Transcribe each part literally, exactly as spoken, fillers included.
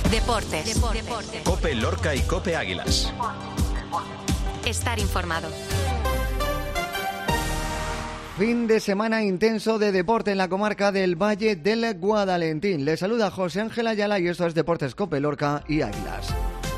Deportes. Deportes. COPE Lorca y COPE Águilas. Estar informado. Fin de semana intenso de deporte en la comarca del Valle del Guadalentín. Les saluda José Ángel Ayala y esto es Deportes COPE Lorca y Águilas.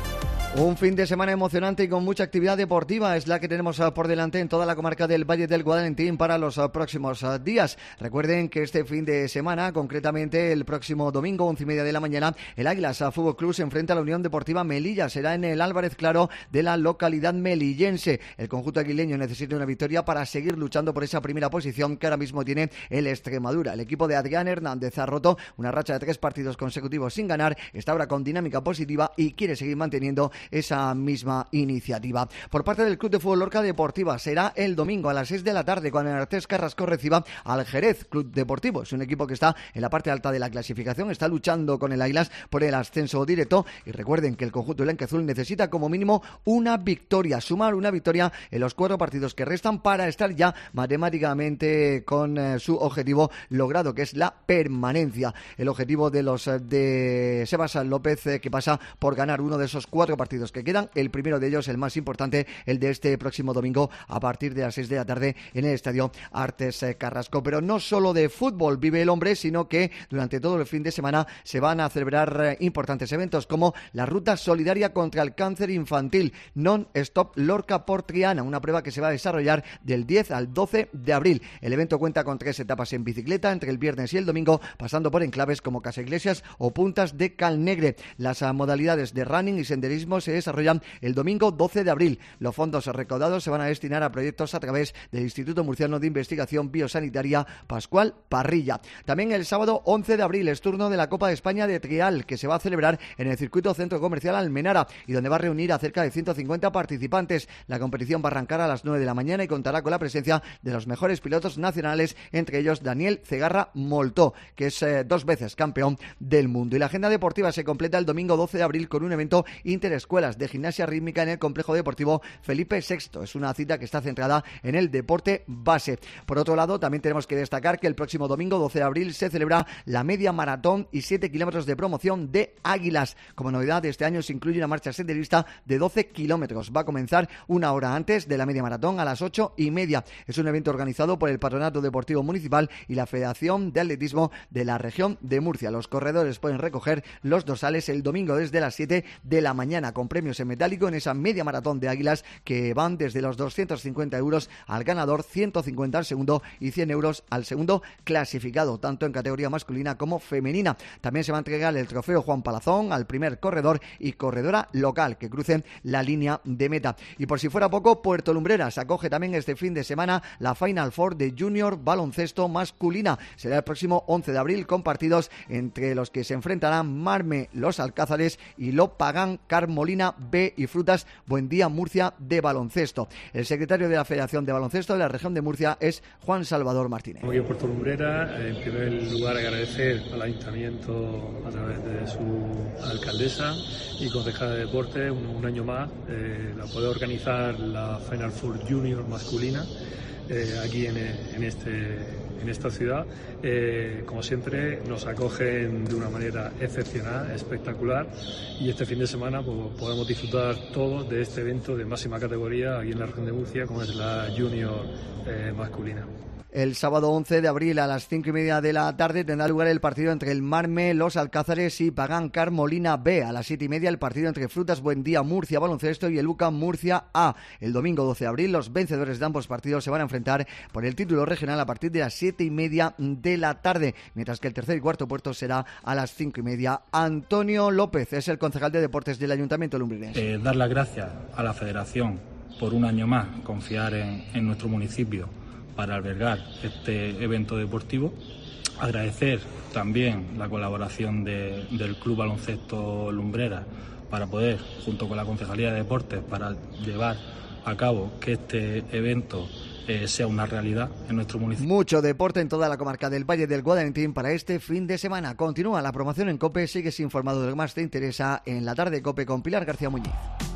Un fin de semana emocionante y con mucha actividad deportiva es la que tenemos por delante en toda la comarca del Valle del Guadalentín para los próximos días. Recuerden que este fin de semana, concretamente el próximo domingo, once y media de la mañana, el Águilas Fútbol Club se enfrenta a la Unión Deportiva Melilla. Será en el Álvarez Claro de la localidad melillense. El conjunto aguileño necesita una victoria para seguir luchando por esa primera posición que ahora mismo tiene el Extremadura. El equipo de Adrián Hernández ha roto una racha de tres partidos consecutivos sin ganar, está ahora con dinámica positiva y quiere seguir manteniendo esa misma iniciativa. Por parte del Club de Fútbol Lorca Deportiva será el domingo a las seis de la tarde cuando el Artés Carrasco reciba al Jerez Club Deportivo. Es un equipo que está en la parte alta de la clasificación, está luchando con el Águilas por el ascenso directo y recuerden que el conjunto blanquiazul necesita como mínimo una victoria, sumar una victoria en los cuatro partidos que restan para estar ya matemáticamente con eh, su objetivo logrado, que es la permanencia. El objetivo de los eh, de Sebas López eh, que pasa por ganar uno de esos cuatro partidos que quedan, el primero de ellos, el más importante, el de este próximo domingo a partir de las seis de la tarde en el estadio Artés Carrasco. Pero no solo de fútbol vive el hombre, sino que durante todo el fin de semana se van a celebrar importantes eventos como la Ruta Solidaria contra el Cáncer Infantil Non-Stop Lorca por Triana, una prueba que se va a desarrollar del diez al doce de abril. El evento cuenta con tres etapas en bicicleta entre el viernes y el domingo, pasando por enclaves como Casa Iglesias o Puntas de Calnegre. Las modalidades de running y senderismo se desarrollan el domingo doce de abril. Los fondos recaudados se van a destinar a proyectos a través del Instituto Murciano de Investigación Biosanitaria Pascual Parrilla. También el sábado once de abril es turno de la Copa de España de Trial, que se va a celebrar en el circuito Centro Comercial Almenara y donde va a reunir a cerca de ciento cincuenta participantes. La competición va a arrancar a las nueve de la mañana y contará con la presencia de los mejores pilotos nacionales, entre ellos Daniel Cegarra Moltó, que es eh, dos veces campeón del mundo. Y la agenda deportiva se completa el domingo doce de abril con un evento interescuelas de gimnasia rítmica en el complejo deportivo Felipe sexto. Es una cita que está centrada en el deporte base. Por otro lado, también tenemos que destacar que el próximo domingo doce de abril se celebra la media maratón y siete kilómetros de promoción de Águilas. Como novedad de este año se incluye una marcha senderista de doce kilómetros. Va a comenzar una hora antes de la media maratón a las ocho y media. Es un evento organizado por el Patronato Deportivo Municipal y la Federación de Atletismo de la región de Murcia. Los corredores pueden recoger los dorsales el domingo desde las siete de la mañana con premios en metálico en esa media maratón de Águilas que van desde los doscientos cincuenta euros al ganador, ciento cincuenta al segundo y cien euros al segundo clasificado, tanto en categoría masculina como femenina. También se va a entregar el trofeo Juan Palazón al primer corredor y corredora local que crucen la línea de meta. Y por si fuera poco, Puerto Lumbreras acoge también este fin de semana la Final Four de Junior Baloncesto Masculina. Será el próximo once de abril con partidos entre los que se enfrentarán Marme Los Alcázares y Lo Pagán Carmolina B y Frutas Buendía Murcia de baloncesto. El secretario de la Federación de Baloncesto de la región de Murcia es Juan Salvador Martínez. Aquí en Puerto Lumbrera, en primer lugar agradecer al Ayuntamiento a través de su alcaldesa y concejala de deporte un, un año más eh, la poder organizar la Final Four Junior masculina eh, aquí en, en este en esta ciudad. Eh, como siempre nos acogen de una manera excepcional, espectacular, y este fin de semana pues, podemos disfrutar todos de este evento de máxima categoría aquí en la región de Murcia, como es la Junior eh, masculina. El sábado once de abril a las cinco y media de la tarde tendrá lugar el partido entre el Marme Los Alcázares y Pagán Carmolina B. A las siete y media el partido entre Frutas Buendía Murcia Baloncesto y el UCAM Murcia A. El domingo doce de abril los vencedores de ambos partidos se van a enfrentar por el título regional a partir de las siete y media de la tarde, mientras que el tercer y cuarto puerto será a las cinco y media. Antonio López es el concejal de deportes del Ayuntamiento Lumbrinense. Eh, dar las gracias a la Federación por un año más confiar en, en nuestro municipio para albergar este evento deportivo. Agradecer también la colaboración de, del Club Baloncesto Lumbreras para poder, junto con la Concejalía de Deportes, para llevar a cabo que este evento eh, sea una realidad en nuestro municipio. Mucho deporte en toda la comarca del Valle del Guadalentín para este fin de semana. Continúa la promoción en COPE, sigues informado de lo que más te interesa en la tarde COPE con Pilar García Muñiz.